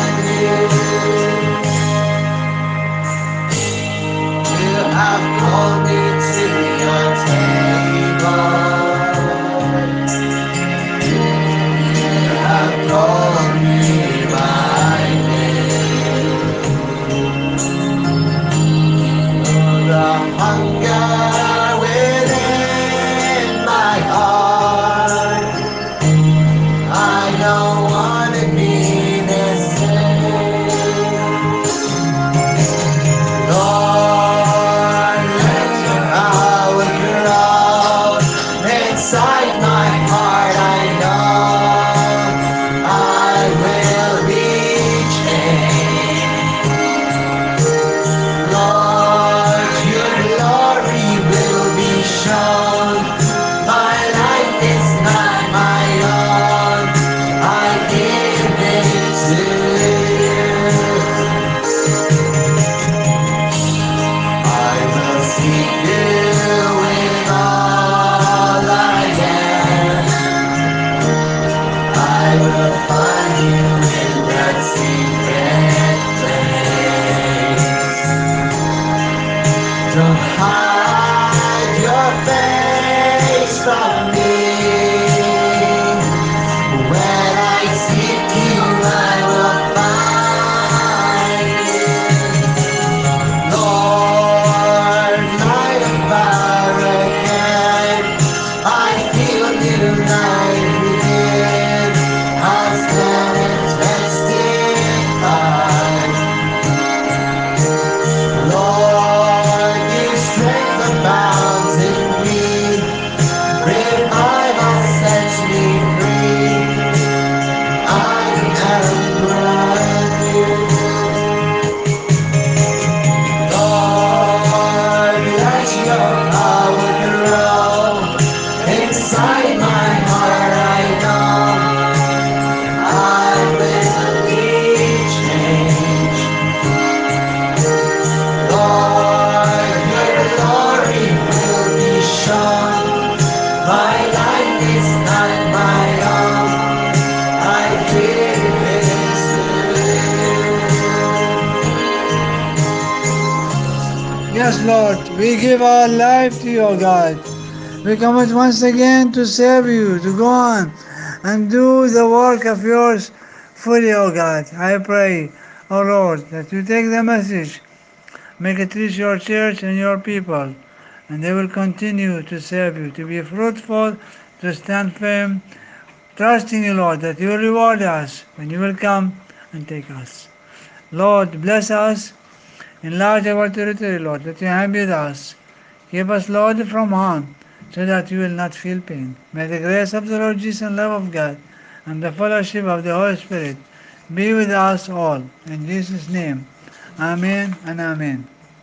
Yes, Lord, we give our life to you, O God. We commit once again to serve you, to go on and do the work of yours fully, O God. I pray, O Lord, that you take the message, make it reach your church and your people, and they will continue to serve you, to be fruitful, to stand firm, trusting you, Lord, that you will reward us when you will come and take us. Lord, bless us, enlarge our territory, Lord, that you have with us. Keep us, Lord, from harm, so that you will not feel pain. May the grace of the Lord Jesus and love of God and the fellowship of the Holy Spirit be with us all. In Jesus' name, Amen and Amen.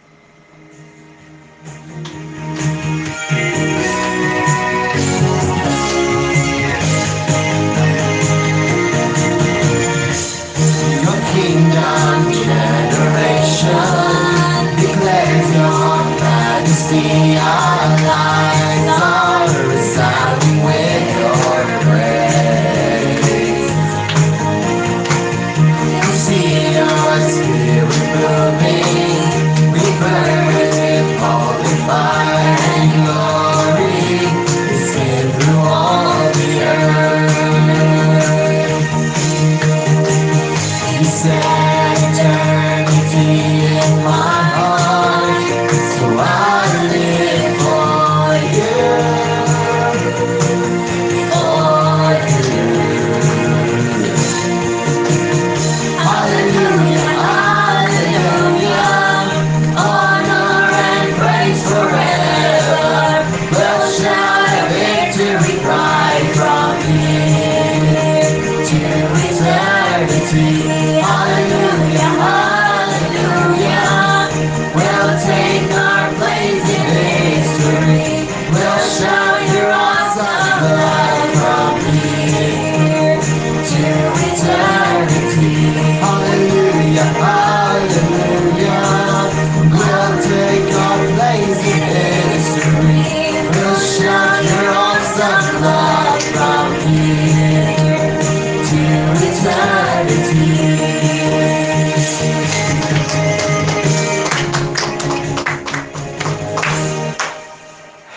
Your kingdom generation declares your majesty. Our lives are resounding with your praise. We see your spirit moving. We burn with holy fire and glory. We spin through all the earth. You set eternity in my heart, so I live for you, for you. Hallelujah, hallelujah, honor and praise forever. We'll shout a victory cry from here to eternity. Hallelujah, hallelujah. We'll take our place in history. We'll shout your awesome love from here to eternity. Hallelujah, hallelujah. We'll take our place in history. We'll shout your awesome love from here to eternity.